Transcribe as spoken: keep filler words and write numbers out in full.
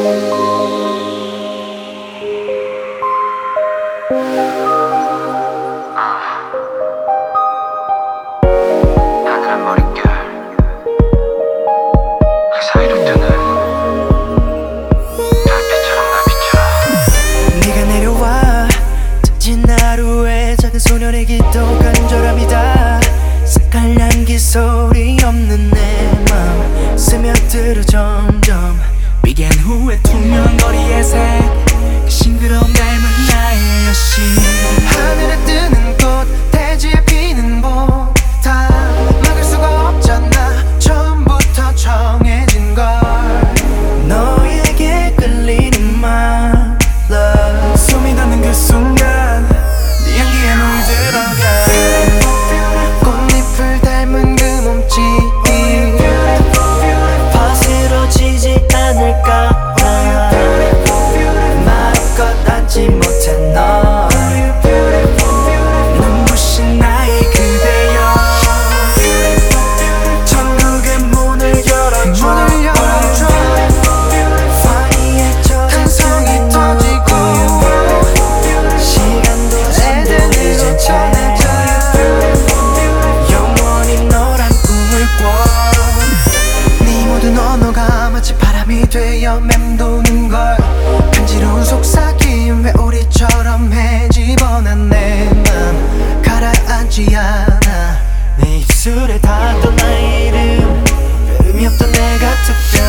하얀 머릿결 그 사이로 뜨는 달빛처럼 날 비춰. 네가 내려와 젖은 하루에 작은 소년의 기도 간절함이다. 색깔 향기 소리 없는 내 맘 스며들어 점점 비긴 후에 투명한 거리의 색 그 싱그러운 닮은 나의 여신. 하늘에 뜨는 꽃 대지에 피는 봄 다 막을 수가 없잖아. 처음부터 정해진 걸 너에게 끌리는 my love. 숨이 닿는 그 순간 네 향기에 물들어가. 꽃잎을 닮은 그 몸짓이 거스러지지 않을까. 마음껏 안지 못해 너 눈부신 나의 그대여. 천국의 문을 열어줘. 파이에 젖은 성이 터지고 시간도 에덴으로 전해져. 영원히 너란 꿈을 꿔. 네 모든 언어가 마치 바람이 되어 맴도는 걸. 간지러운 속삭임 회오리처럼 헤집어난 내 맘 가라앉지 않아. 내 입술에 닿았던 나의 이름 별음이 없던 내가 특별